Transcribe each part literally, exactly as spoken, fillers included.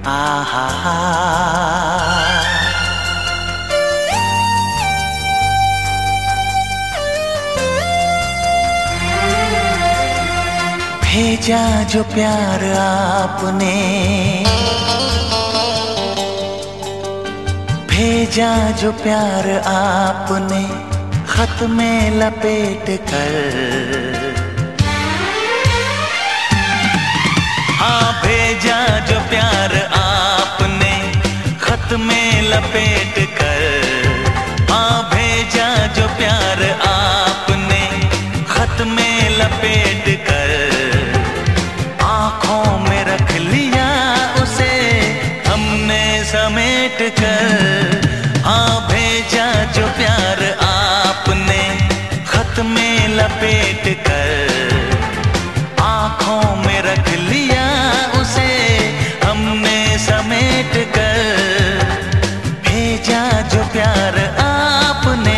आहा हा। भेजा जो प्यार आपने, भेजा जो प्यार आपने खत में लपेट कर, हाँ भेजा जो प्यार आपने खत में लपेट कर, हाँ भेजा जो प्यार आपने खत में लपेट कर, आँखों में रख लिया उसे हमने समेट कर, हाँ भेजा जो प्यार आपने खत में लपेट कर, आँखों में रख लिया उसे हमने समेट कर, भेजा जो प्यार आपने।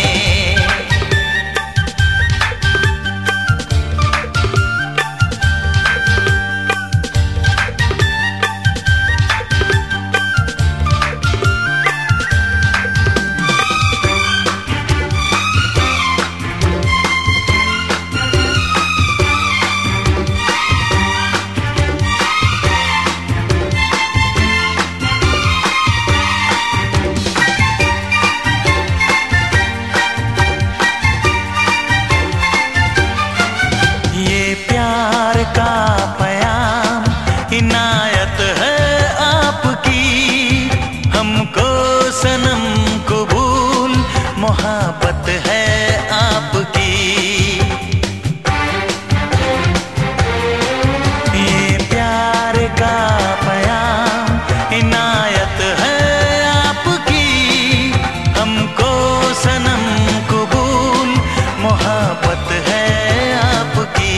प्यार का पयाम इनायत है आपकी, हमको सनम कबूल मोहब्बत है आपकी। ये प्यार का पयाम इनायत है आपकी, हमको सनम कबूल मोहब्बत है आपकी।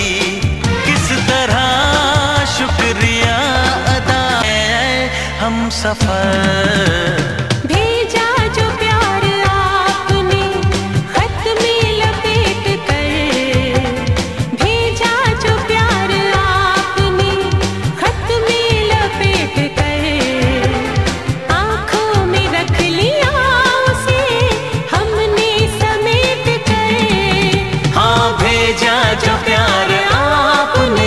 शुक्रिया अदा है हम सफर, भेजा जो प्यार आपने खत में लपेट कर, भेजा जो प्यार आपने खत में लपेट कर, आँखों में रख लिया उसे हमने समेट कर, हाँ भेजा जो प्यार आपने।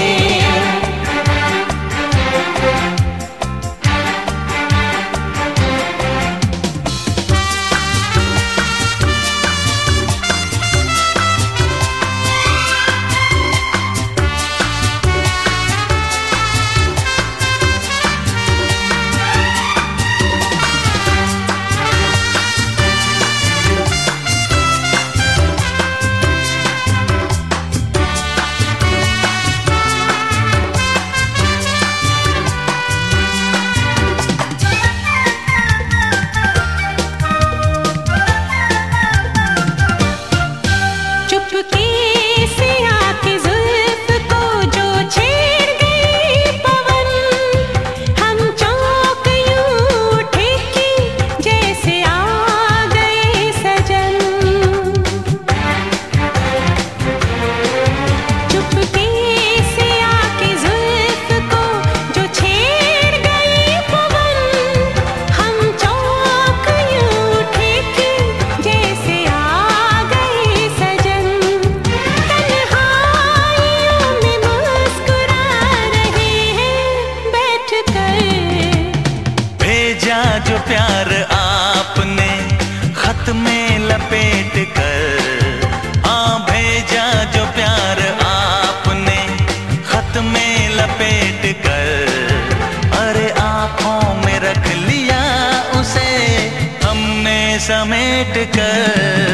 भेजा जो प्यार आपने खत में लपेट कर, हाँ भेजा जो प्यार आपने खत में लपेट कर, अरे आँखों में रख लिया उसे हमने समेट कर।